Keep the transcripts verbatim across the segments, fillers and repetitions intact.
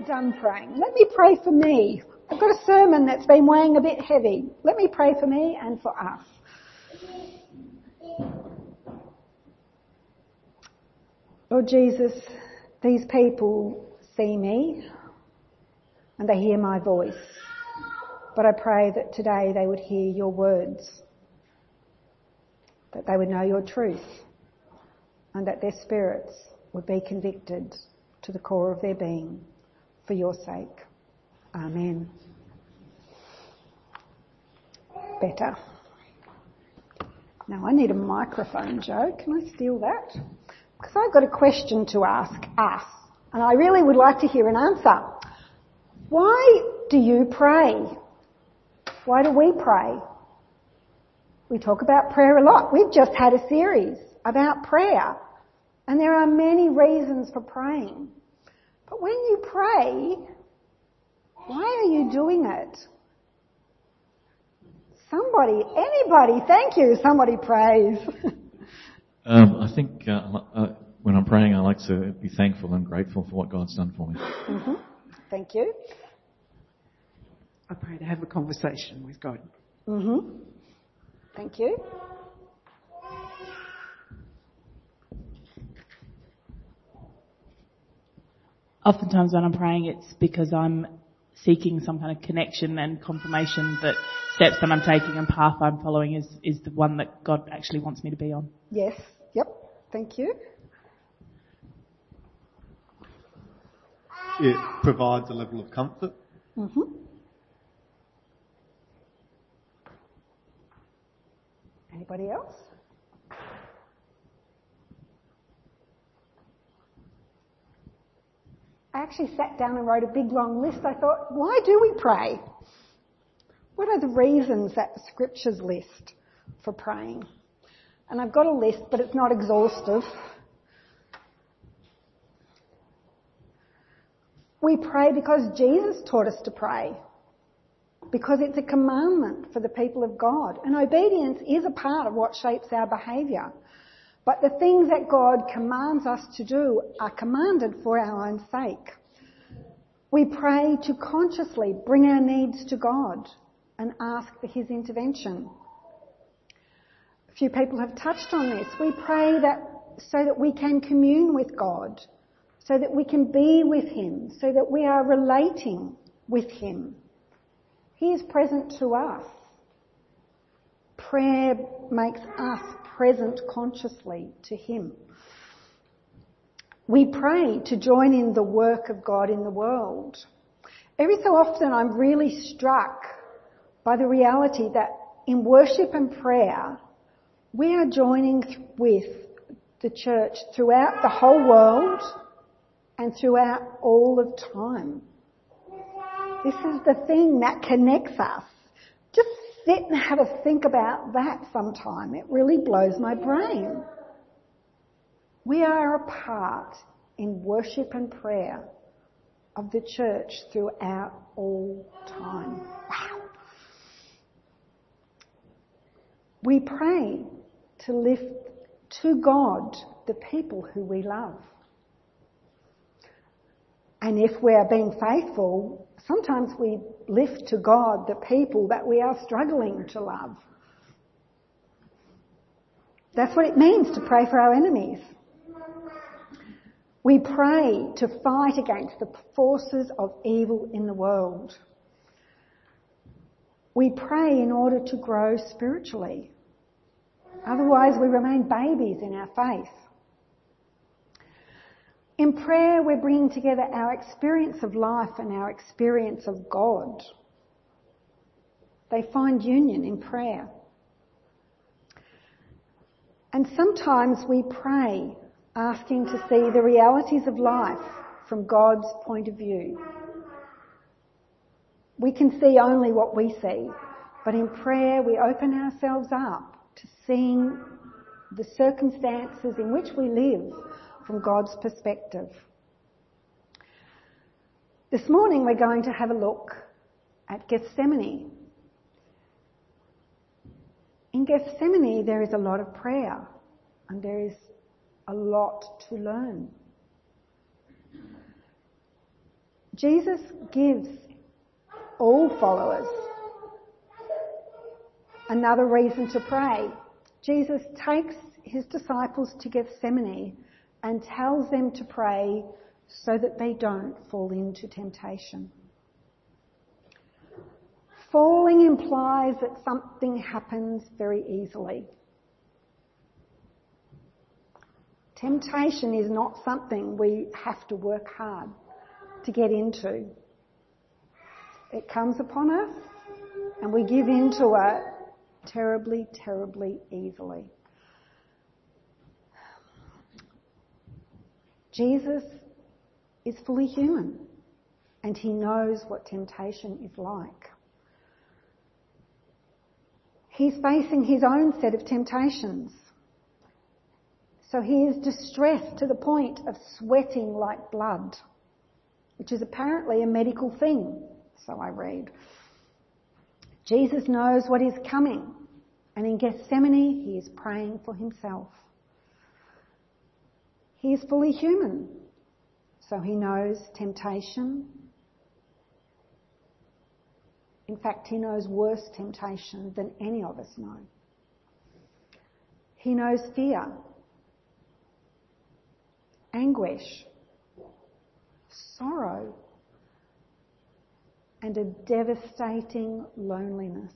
done praying. Let me pray for me. I've got a sermon that's been weighing a bit heavy. Let me pray for me and for us. Lord Jesus, these people see me and they hear my voice. But I pray that today they would hear your words, that they would know your truth, and that their spirits would be convicted to the core of their being for your sake. Amen. Better. Now I need a microphone, Joe. Can I steal that? Because I've got a question to ask us, and I really would like to hear an answer. Why do you pray? Why do we pray? We talk about prayer a lot. We've just had a series about prayer, and there are many reasons for praying. But when you pray, why are you doing it? Somebody, anybody, thank you, somebody prays. um, I think uh, uh, when I'm praying, I like to be thankful and grateful for what God's done for me. Mm-hmm. Thank you. I pray to have a conversation with God. Mm-hmm. Thank you. Oftentimes when I'm praying, it's because I'm seeking some kind of connection and confirmation that steps that I'm taking and path I'm following is, is the one that God actually wants me to be on. Yes. Yep. Thank you. It provides a level of comfort. Mm-hmm. Anybody else? I actually sat down and wrote a big long list. I thought, why do we pray? What are the reasons that the scriptures list for praying? And I've got a list, but it's not exhaustive. We pray because Jesus taught us to pray. Because it's a commandment for the people of God. And obedience is a part of what shapes our behaviour. But the things that God commands us to do are commanded for our own sake. We pray to consciously bring our needs to God and ask for his intervention. A few people have touched on this. We pray that so that we can commune with God, so that we can be with him, so that we are relating with him. He is present to us. Prayer makes us present consciously to him. We pray to join in the work of God in the world. Every so often I'm really struck by the reality that in worship and prayer we are joining with the church throughout the whole world and throughout all of time. This is the thing that connects us. Just sit and have a think about that sometime. It really blows my brain. We are a part in worship and prayer of the church throughout all time. Wow. We pray to lift to God the people who we love. And if we are being faithful, sometimes we lift to God the people that we are struggling to love. That's what it means to pray for our enemies. We pray to fight against the forces of evil in the world. We pray in order to grow spiritually. Otherwise we remain babies in our faith. In prayer, we're bringing together our experience of life and our experience of God. They find union in prayer. And sometimes we pray asking to see the realities of life from God's point of view. We can see only what we see, but in prayer we open ourselves up to seeing the circumstances in which we live from God's perspective. This morning we're going to have a look at Gethsemane. In Gethsemane there is a lot of prayer and there is a lot to learn. Jesus gives all followers another reason to pray. Jesus takes his disciples to Gethsemane and tells them to pray so that they don't fall into temptation. Falling implies that something happens very easily. Temptation is not something we have to work hard to get into. It comes upon us and we give in to it terribly, terribly easily. Jesus is fully human and he knows what temptation is like. He's facing his own set of temptations. So he is distressed to the point of sweating like blood, which is apparently a medical thing, so I read. Jesus knows what is coming, and in Gethsemane he is praying for himself. He is fully human, so he knows temptation. In fact, he knows worse temptation than any of us know. He knows fear, anguish, sorrow, and a devastating loneliness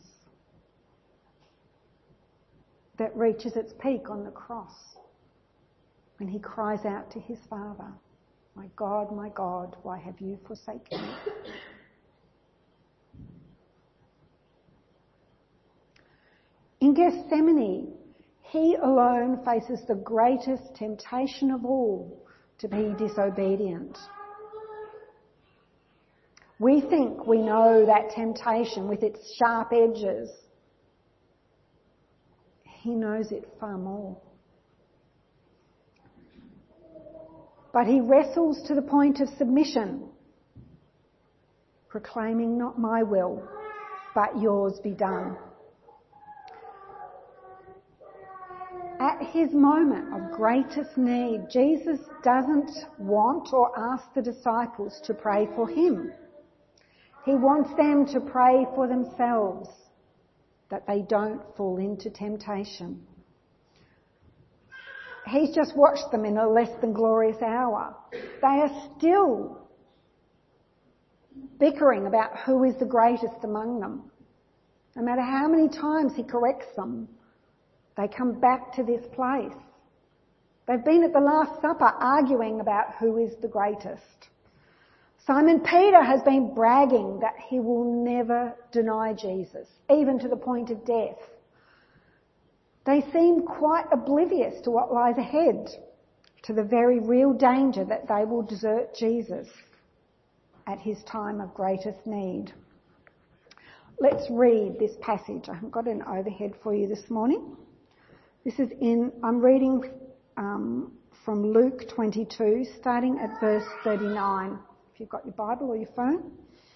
that reaches its peak on the cross when he cries out to his Father, "My God, my God, why have you forsaken me?" In Gethsemane, he alone faces the greatest temptation of all, to be disobedient. We think we know that temptation with its sharp edges. He knows it far more. But he wrestles to the point of submission, proclaiming, "Not my will, but yours be done." At his moment of greatest need, Jesus doesn't want or ask the disciples to pray for him. He wants them to pray for themselves, that they don't fall into temptation. He's just watched them in a less than glorious hour. They are still bickering about who is the greatest among them. No matter how many times he corrects them, they come back to this place. They've been at the Last Supper arguing about who is the greatest. Simon Peter has been bragging that he will never deny Jesus, even to the point of death. They seem quite oblivious to what lies ahead, to the very real danger that they will desert Jesus at his time of greatest need. Let's read this passage. I've got an overhead for you this morning. This is in, I'm reading um, from Luke twenty-two, starting at verse thirty-nine. If you've got your Bible or your phone.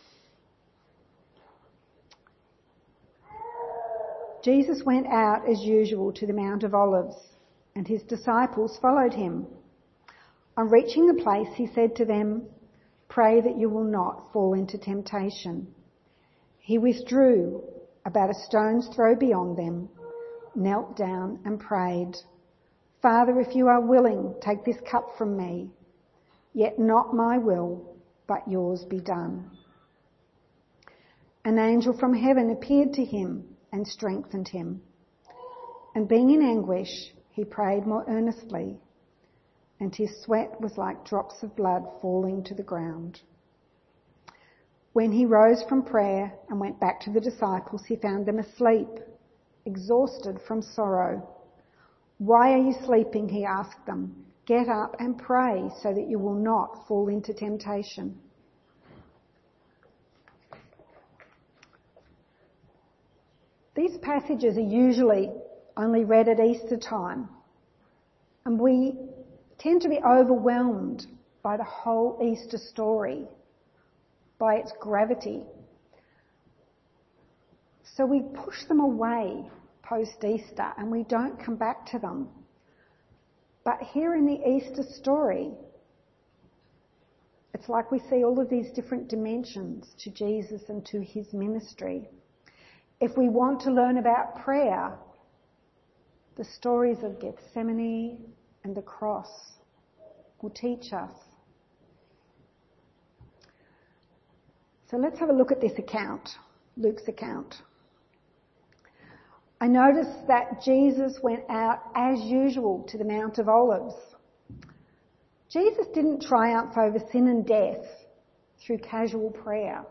Jesus went out as usual to the Mount of Olives, and his disciples followed him. On reaching the place, he said to them, "Pray that you will not fall into temptation." He withdrew about a stone's throw beyond them, knelt down and prayed, "Father, if you are willing, take this cup from me. Yet not my will, but yours be done." An angel from heaven appeared to him and strengthened him. And being in anguish, he prayed more earnestly, and his sweat was like drops of blood falling to the ground. When he rose from prayer and went back to the disciples, he found them asleep, exhausted from sorrow. "Why are you sleeping?" he asked them. "Get up and pray so that you will not fall into temptation." These passages are usually only read at Easter time, and we tend to be overwhelmed by the whole Easter story, by its gravity. So we push them away post-Easter and we don't come back to them. But here in the Easter story, It's like we see all of these different dimensions to Jesus and to his ministry. If we want to learn about prayer, the stories of Gethsemane and the cross will teach us. So let's have a look at this account, Luke's account. I noticed that Jesus went out as usual to the Mount of Olives. Jesus didn't triumph over sin and death through casual prayer.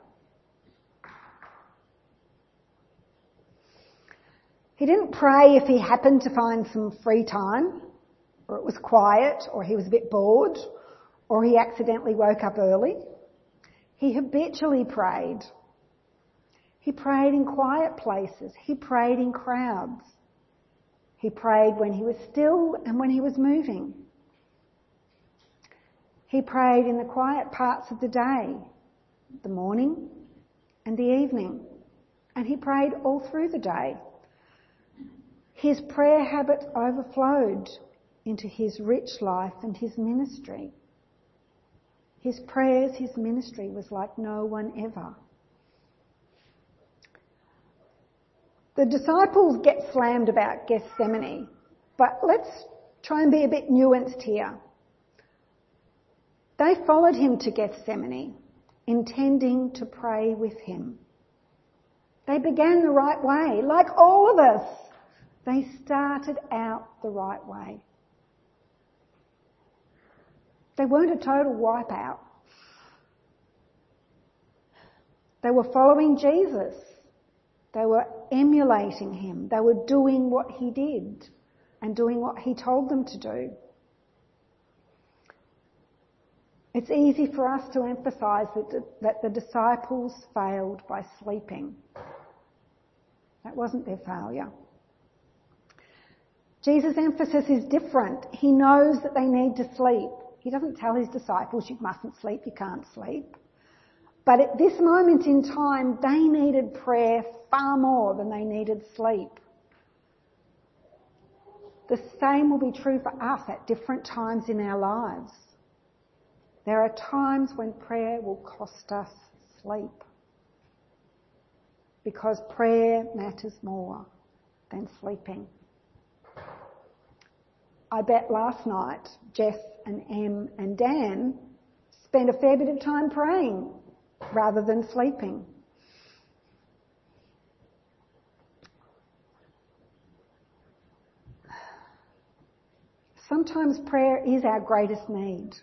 He didn't pray if he happened to find some free time, or it was quiet, or he was a bit bored, or he accidentally woke up early. He habitually prayed. He prayed in quiet places. He prayed in crowds. He prayed when he was still and when he was moving. He prayed in the quiet parts of the day, the morning and the evening, and he prayed all through the day. His prayer habit overflowed into his rich life and his ministry. His prayers, his ministry was like no one ever. The disciples get slammed about Gethsemane, but let's try and be a bit nuanced here. They followed him to Gethsemane, intending to pray with him. They began the right way, like all of us. They started out the right way. They weren't a total wipeout. They were following Jesus. They were emulating him. They were doing what he did and doing what he told them to do. It's easy for us to emphasise that, that the disciples failed by sleeping. That wasn't their failure. Jesus' emphasis is different. He knows that they need to sleep. He doesn't tell his disciples, you mustn't sleep, you can't sleep. But at this moment in time, they needed prayer far more than they needed sleep. The same will be true for us at different times in our lives. There are times when prayer will cost us sleep, because prayer matters more than sleeping. I bet last night Jess and Em and Dan spent a fair bit of time praying rather than sleeping. Sometimes prayer is our greatest need.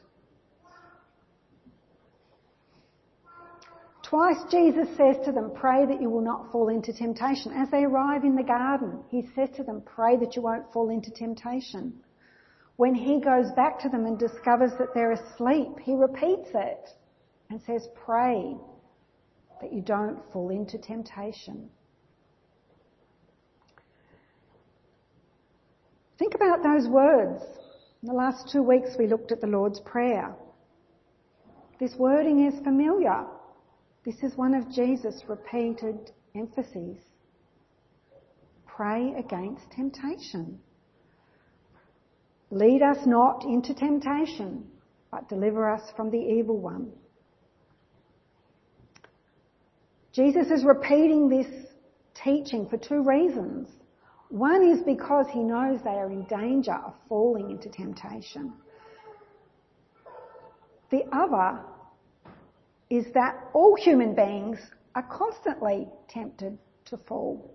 Twice Jesus says to them, pray that you will not fall into temptation. As they arrive in the garden, he says to them, pray that you won't fall into temptation. When he goes back to them and discovers that they're asleep, he repeats it and says, pray that you don't fall into temptation. Think about those words. In the last two weeks we looked at the Lord's Prayer. This wording is familiar. This is one of Jesus' repeated emphases. Pray against temptation. Lead us not into temptation, but deliver us from the evil one. Jesus is repeating this teaching for two reasons. One is because he knows they are in danger of falling into temptation. The other is that all human beings are constantly tempted to fall.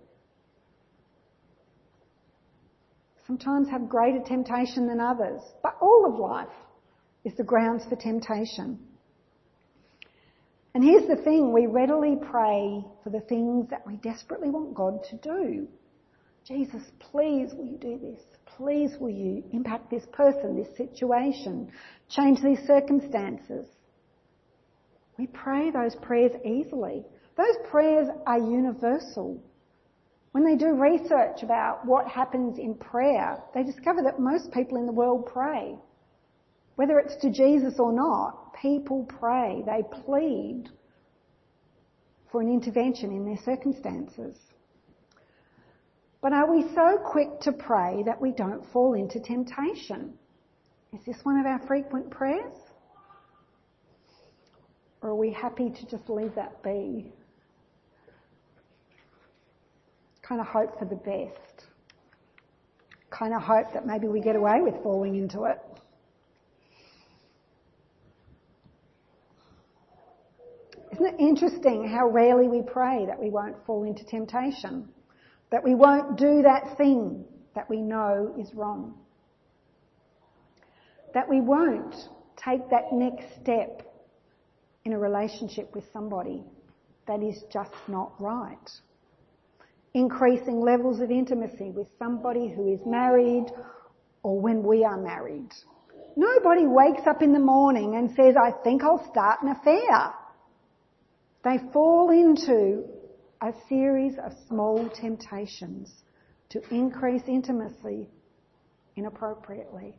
Sometimes have greater temptation than others, but all of life is the grounds for temptation. And here's the thing, we readily pray for the things that we desperately want God to do. Jesus, please will you do this? Please will you impact this person, this situation, change these circumstances? We pray those prayers easily. Those prayers are universal. When they do research about what happens in prayer, they discover that most people in the world pray. Whether it's to Jesus or not, people pray. They plead for an intervention in their circumstances. But are we so quick to pray that we don't fall into temptation? Is this one of our frequent prayers? Or are we happy to just leave that be? Kind of hope for the best. Kind of hope that maybe we get away with falling into it. Isn't it interesting how rarely we pray that we won't fall into temptation? That we won't do that thing that we know is wrong? That we won't take that next step in a relationship with somebody that is just not right. Increasing levels of intimacy with somebody who is married or when we are married. Nobody wakes up in the morning and says, I think I'll start an affair. They fall into a series of small temptations to increase intimacy inappropriately.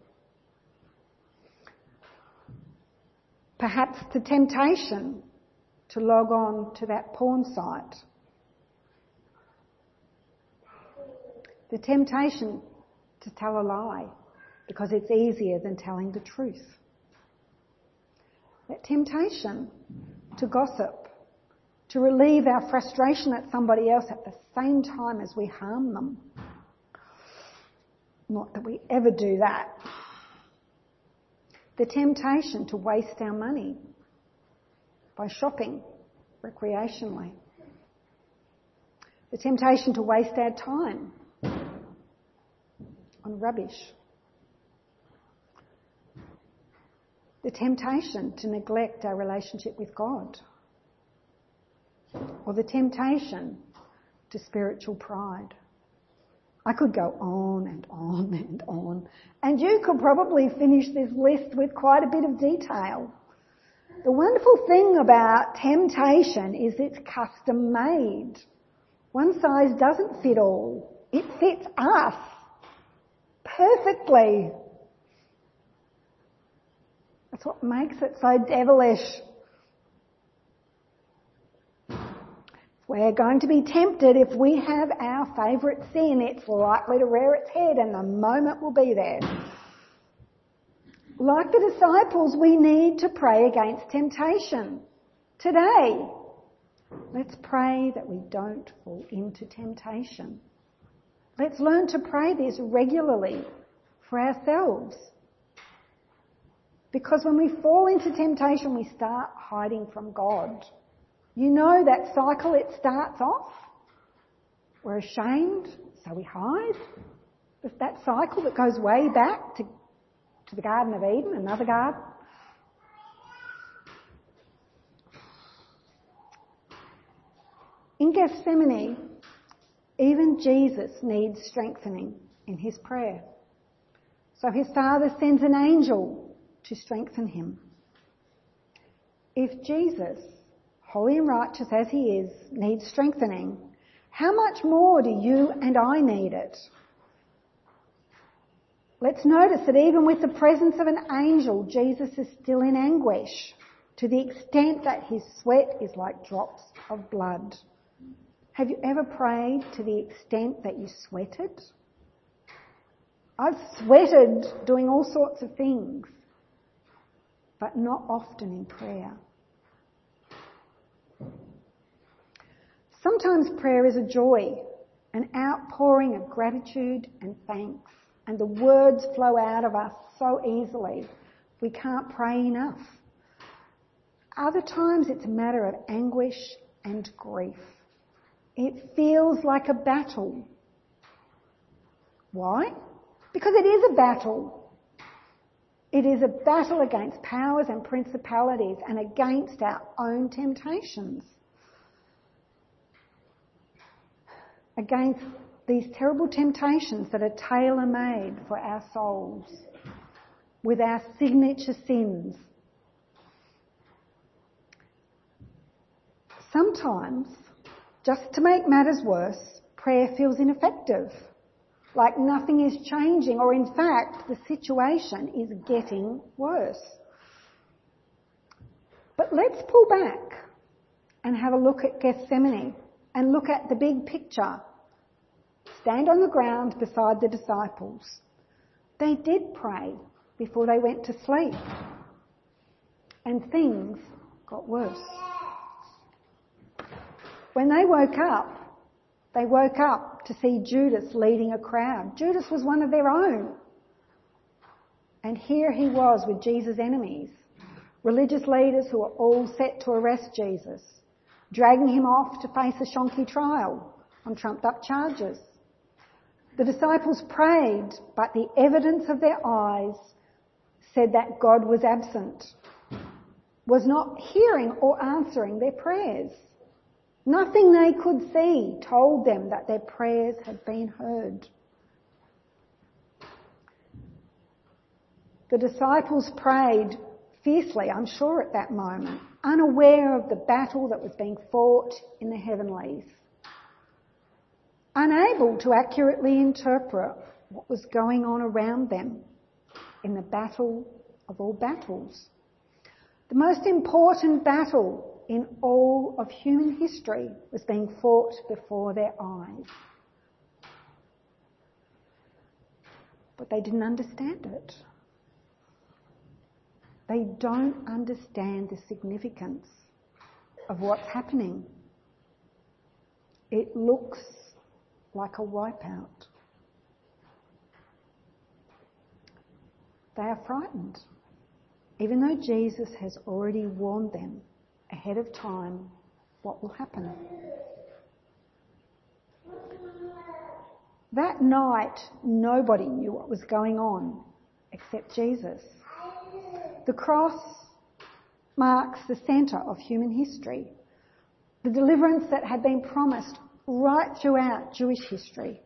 Perhaps the temptation to log on to that porn site. The temptation to tell a lie because it's easier than telling the truth. That temptation to gossip, to relieve our frustration at somebody else at the same time as we harm them. Not that we ever do that. The temptation to waste our money by shopping recreationally. The temptation to waste our time on rubbish. The temptation to neglect our relationship with God. Or the temptation to spiritual pride. I could go on and on and on. And you could probably finish this list with quite a bit of detail. The wonderful thing about temptation is it's custom made. One size doesn't fit all. It fits us perfectly. That's what makes it so devilish. We're going to be tempted if we have our favourite sin. It's likely to rear its head and the moment will be there. Like the disciples, we need to pray against temptation. Today, let's pray that we don't fall into temptation. Let's learn to pray this regularly for ourselves. Because when we fall into temptation, we start hiding from God. You know that cycle, it starts off. We're ashamed, so we hide. There's that cycle that goes way back to, to the Garden of Eden, another garden. In Gethsemane, even Jesus needs strengthening in his prayer. So his Father sends an angel to strengthen him. If Jesus, holy and righteous as he is, needs strengthening, how much more do you and I need it? Let's notice that even with the presence of an angel, Jesus is still in anguish to the extent that his sweat is like drops of blood. Have you ever prayed to the extent that you sweated? I've sweated doing all sorts of things, but not often in prayer. Sometimes prayer is a joy, an outpouring of gratitude and thanks, and the words flow out of us so easily we can't pray enough. Other times it's a matter of anguish and grief. It feels like a battle. Why? Because it is a battle. It is a battle against powers and principalities and against our own temptations. Against these terrible temptations that are tailor-made for our souls with our signature sins. Sometimes, just to make matters worse, prayer feels ineffective, like nothing is changing, or in fact the situation is getting worse. But let's pull back and have a look at Gethsemane and look at the big picture. Stand on the ground beside the disciples. They did pray before they went to sleep. And things got worse. When they woke up, they woke up to see Judas leading a crowd. Judas was one of their own. And here he was with Jesus' enemies, religious leaders who were all set to arrest Jesus, dragging him off to face a shonky trial on trumped-up charges. The disciples prayed, but the evidence of their eyes said that God was absent, was not hearing or answering their prayers. Nothing they could see told them that their prayers had been heard. The disciples prayed fiercely, I'm sure, at that moment, unaware of the battle that was being fought in the heavenlies, unable to accurately interpret what was going on around them in the battle of all battles. The most important battle in all of human history was being fought before their eyes. But they didn't understand it. They don't understand the significance of what's happening. It looks like a wipeout. They are frightened, even though Jesus has already warned them ahead of time what will happen. That night, nobody knew what was going on except Jesus. The cross marks the centre of human history, the deliverance that had been promised right throughout Jewish history.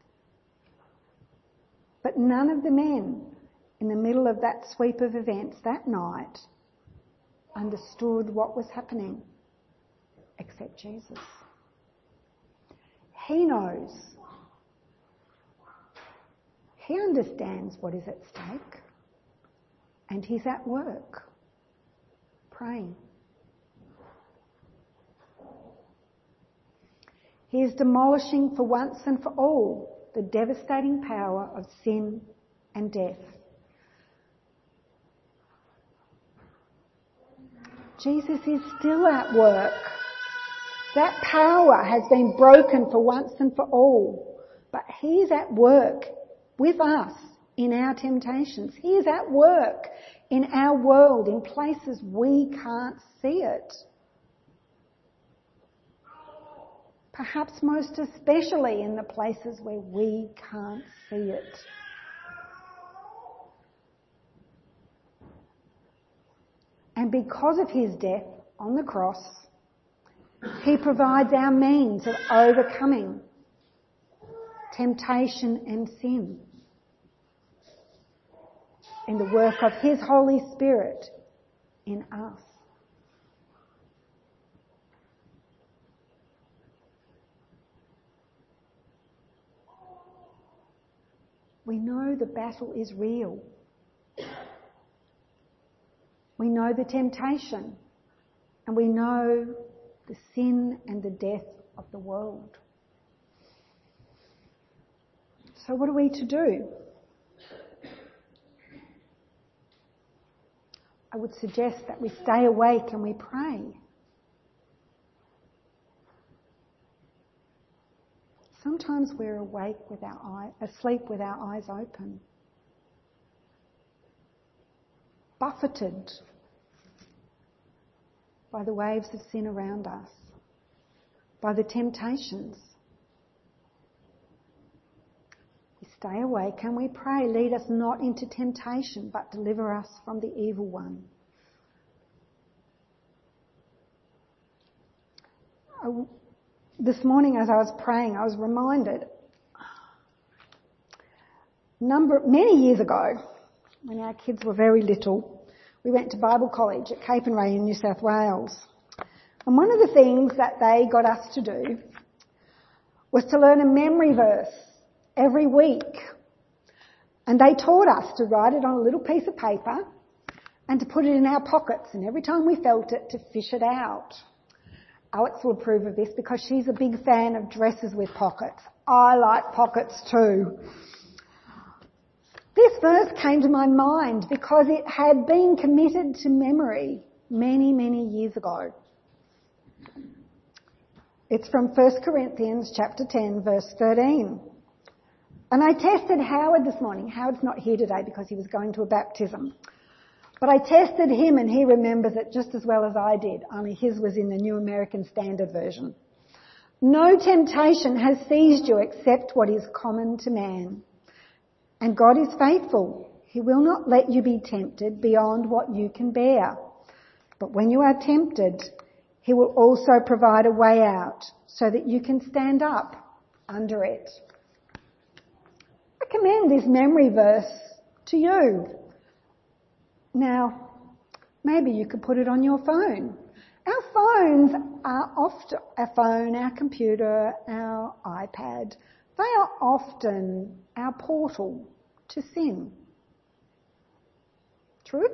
But none of the men in the middle of that sweep of events that night understood what was happening except Jesus. He knows. He understands what is at stake. And he's at work, praying. He is demolishing for once and for all the devastating power of sin and death. Jesus is still at work. That power has been broken for once and for all, but he is at work with us in our temptations. He is at work in our world in places we can't see it. Perhaps most especially in the places where we can't see it. And because of his death on the cross, he provides our means of overcoming temptation and sin in the work of his Holy Spirit in us. We know the battle is real. We know the temptation, and we know the sin and the death of the world. So what are we to do? I would suggest that we stay awake and we pray. Sometimes we're awake with our eye, asleep with our eyes open, buffeted by the waves of sin around us, by the temptations. We stay awake and we pray, lead us not into temptation, but deliver us from the evil one. I, this morning as I was praying, I was reminded, number many years ago, when our kids were very little, we went to Bible College at Capernwray in New South Wales. And one of the things that they got us to do was to learn a memory verse every week. And they taught us to write it on a little piece of paper and to put it in our pockets, and every time we felt it, to fish it out. Alex will approve of this because she's a big fan of dresses with pockets. I like pockets too. This verse came to my mind because it had been committed to memory many, many years ago. It's from First Corinthians chapter ten, verse thirteen. And I tested Howard this morning. Howard's not here today because he was going to a baptism. But I tested him and he remembers it just as well as I did, only his was in the New American Standard Version. No temptation has seized you except what is common to man. And God is faithful. He will not let you be tempted beyond what you can bear. But when you are tempted, He will also provide a way out so that you can stand up under it. I commend this memory verse to you. Now, maybe you could put it on your phone. Our phones are often, our phone, our computer, our iPad, they are often our portal to sin. True?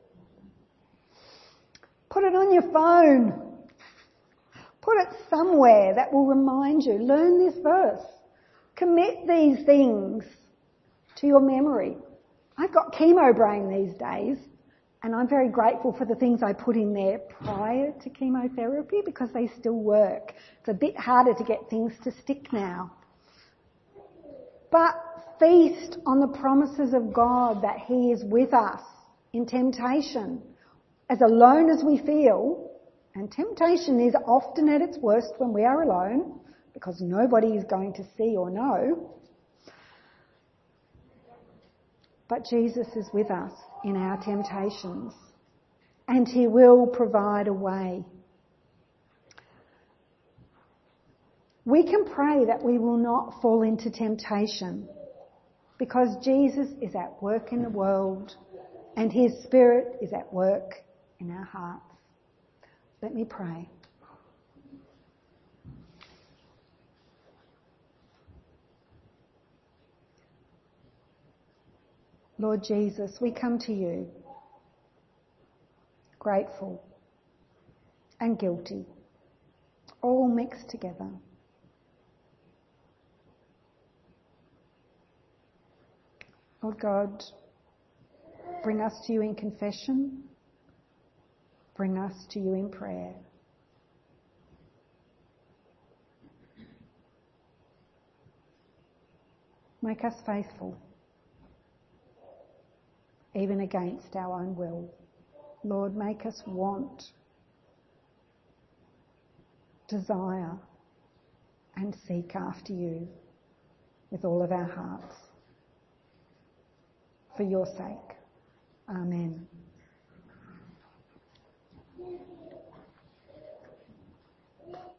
Put it on your phone. Put it somewhere that will remind you. Learn this verse. Commit these things to your memory. I've got chemo brain these days, and I'm very grateful for the things I put in there prior to chemotherapy because they still work. It's a bit harder to get things to stick now. But feast on the promises of God that He is with us in temptation. As alone as we feel, and temptation is often at its worst when we are alone because nobody is going to see or know. But Jesus is with us in our temptations and He will provide a way. We can pray that we will not fall into temptation because Jesus is at work in the world and His Spirit is at work in our hearts. Let me pray. Lord Jesus, we come to You grateful and guilty, all mixed together. Lord God, bring us to You in confession, bring us to You in prayer. Make us faithful, even against our own will. Lord, make us want, desire, and seek after You with all of our hearts. For Your sake. Amen.